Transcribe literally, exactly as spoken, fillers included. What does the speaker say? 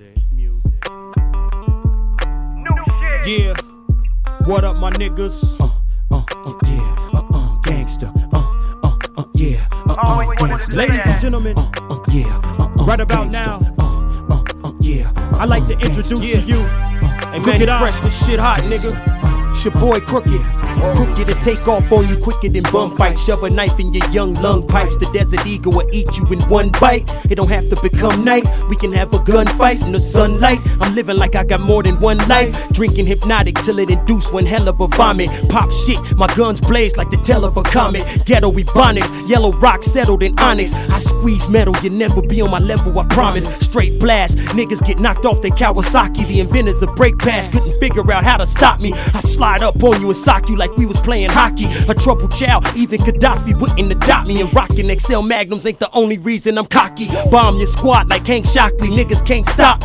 music, music. Yeah, what up, my niggas? Uh, uh, uh, yeah, uh, uh, gangsta. Uh, uh, uh, yeah, uh, uh, gangsta. Ladies and gentlemen, uh, uh, yeah, uh, uh, right about gangsta. Now, uh, uh, uh, yeah, uh, I like to introduce gangsta. To you. Uh, and make it fresh, this shit hot, nigga. Uh, it's your boy Crooked. Crooked to take off on you quicker than bum fight. Shove a knife in your young lung pipes. The Desert Eagle will eat you in one bite. It don't have to become night. We can have a gunfight in the sunlight. I'm living like I got more than one life. Drinking hypnotic till it induce one hell of a vomit. Pop shit, my guns blaze like the tail of a comet. Ghetto ebonics, yellow rock settled in onyx. I squeeze metal, you never be on my level, I promise. Straight blast, niggas get knocked off their Kawasaki. The inventors of break pass couldn't figure out how to stop me. I slide up on you and sock you like we was playing hockey. A troubled child, even Gaddafi wouldn't adopt me. And rockin' X L Magnums ain't the only reason I'm cocky. Bomb your squad like Hank Shockley, niggas can't stop